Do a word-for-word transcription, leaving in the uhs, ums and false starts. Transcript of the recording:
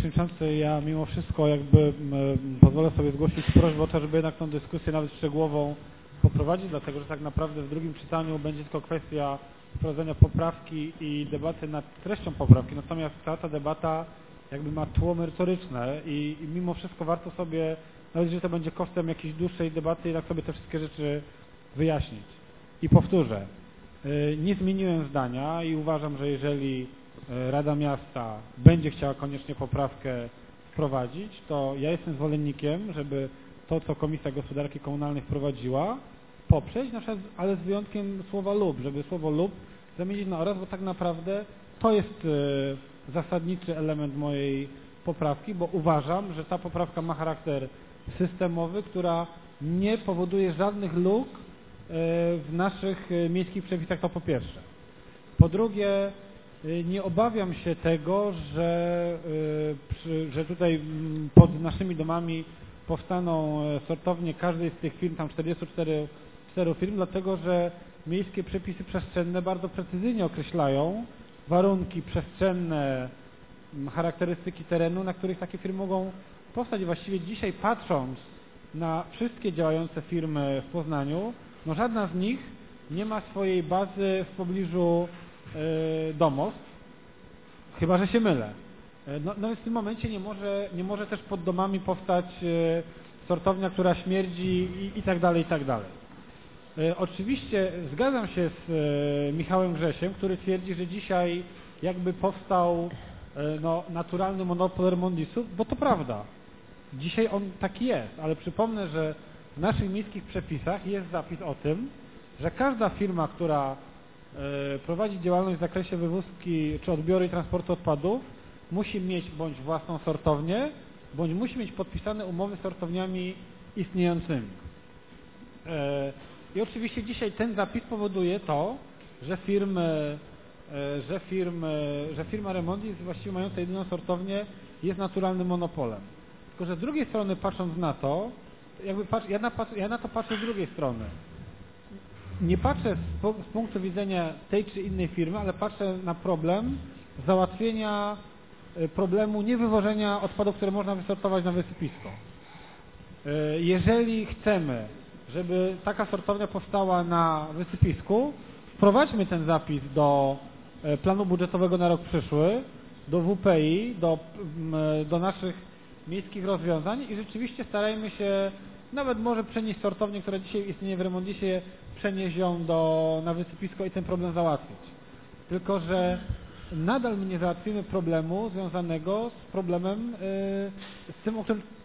Przewodniczący, ja mimo wszystko jakby pozwolę sobie zgłosić prośbę o to, żeby jednak tę dyskusję nawet szczegółową poprowadzić, dlatego że tak naprawdę w drugim czytaniu będzie tylko kwestia wprowadzenia poprawki i debaty nad treścią poprawki, natomiast cała ta debata jakby ma tło merytoryczne i, i mimo wszystko warto sobie, nawet jeżeli to będzie kosztem jakiejś dłuższej debaty, jednak sobie te wszystkie rzeczy wyjaśnić. I powtórzę, nie zmieniłem zdania i uważam, że jeżeli Rada Miasta będzie chciała koniecznie poprawkę wprowadzić, to ja jestem zwolennikiem, żeby to, co Komisja Gospodarki Komunalnej wprowadziła, poprzeć, na przykład, ale z wyjątkiem słowa lub, żeby słowo lub zamienić na oraz, bo tak naprawdę to jest y, zasadniczy element mojej poprawki, bo uważam, że ta poprawka ma charakter systemowy, która nie powoduje żadnych luk y, w naszych y, miejskich przepisach, to po pierwsze. Po drugie, y, nie obawiam się tego, że, y, przy, że tutaj y, pod naszymi domami powstaną sortownie każdej z tych firm, tam czterdzieści cztery firm, dlatego że miejskie przepisy przestrzenne bardzo precyzyjnie określają warunki przestrzenne, charakterystyki terenu, na których takie firmy mogą powstać. I właściwie dzisiaj, patrząc na wszystkie działające firmy w Poznaniu, no żadna z nich nie ma swojej bazy w pobliżu y, domostw, chyba że się mylę. No, no więc w tym momencie nie może, nie może też pod domami powstać y, sortownia, która śmierdzi i, i tak dalej, i tak dalej. Y, oczywiście zgadzam się z y, Michałem Grzesiem, który twierdzi, że dzisiaj jakby powstał y, no, naturalny monopol remondisów, bo to prawda. Dzisiaj on taki jest, ale przypomnę, że w naszych miejskich przepisach jest zapis o tym, że każda firma, która y, prowadzi działalność w zakresie wywózki czy odbioru i transportu odpadów, musi mieć bądź własną sortownię, bądź musi mieć podpisane umowy z sortowniami istniejącymi. I oczywiście dzisiaj ten zapis powoduje to, że firmy, że firmy, że firma Remondis właściwie mająca jedyną sortownię jest naturalnym monopolem. Tylko że z drugiej strony, patrząc na to, jakby patrz, ja, na, ja na to patrzę z drugiej strony. Nie patrzę z, z punktu widzenia tej czy innej firmy, ale patrzę na problem załatwienia problemu niewywożenia odpadów, które można wysortować na wysypisko. Jeżeli chcemy, żeby taka sortownia powstała na wysypisku, wprowadźmy ten zapis do planu budżetowego na rok przyszły, do W P I, do, do naszych miejskich rozwiązań i rzeczywiście starajmy się nawet może przenieść sortownię, która dzisiaj istnieje w Remondisie, przenieść ją do, na wysypisko i ten problem załatwić. Tylko że nadal my nie załatwimy problemu związanego z problemem, yy, z tym, o którym